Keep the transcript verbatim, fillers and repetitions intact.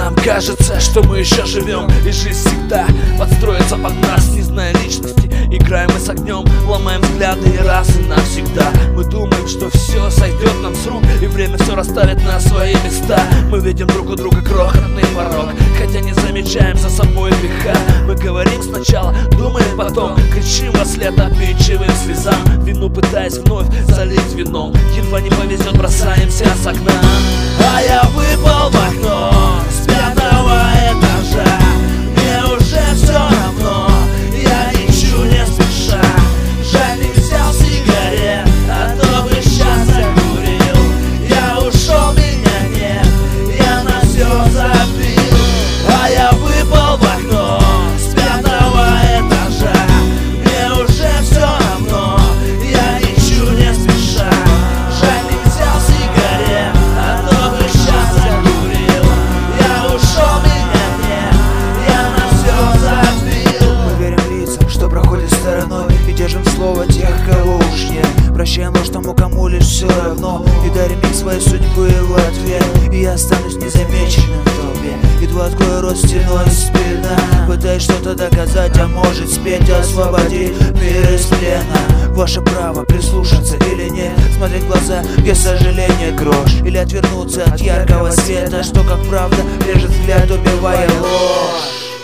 Нам кажется, что мы еще живем, и жизнь всегда подстроится под нас, не зная личности. Играем мы с огнем, ломаем взгляды и раз и навсегда. Мы думаем, что все сойдет нам с рук, и время все расставит на свои места. Мы видим друг у друга крохотный порог, хотя не замечаем за собой греха. Мы говорим сначала, думаем потом, кричим во след обидчивым слезам, вину пытаясь вновь залить вином. Едва не повезет, бросаемся с окна. А я выпал в окно с пятого этажа. Мне уже все равно, я лечу не спеша. Жаль, не взял сигарет, а то бы сейчас закурил. Я ушел, меня нет, я на все забил. А я выпал в окно с пятого этажа. Мне уже все равно, я лечу не спеша. Жаль, не взял сигарет, а то бы сейчас закурил. Я ушел, меня нет, я на все забил. Мы верим лицам, что проходит стороной, и держим слово тех, кого уж нет. Прощаем ложь тому, кому лишь все равно, и дарим их своей судьбы в ответ. И я останусь незамеченным в толпе, иду, открою рот стеной спина, пытаюсь что-то доказать, а может спеть, освободить мир из плена. Ваше право прислушаться или нет, смотреть в глаза, где сожаление грош, или отвернуться от яркого света, что как правда режет взгляд, убивая ложь.